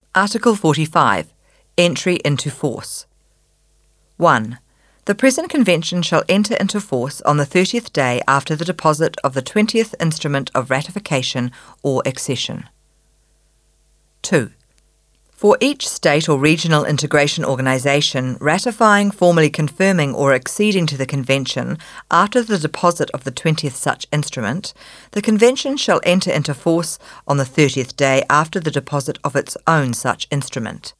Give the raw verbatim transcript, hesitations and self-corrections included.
Article forty-five. Entry into force. one. The present Convention shall enter into force on the thirtieth day after the deposit of the twentieth Instrument of Ratification or Accession. two. For each state or regional integration organisation ratifying, formally confirming or acceding to the Convention after the deposit of the twentieth such instrument, the Convention shall enter into force on the thirtieth day after the deposit of its own such instrument.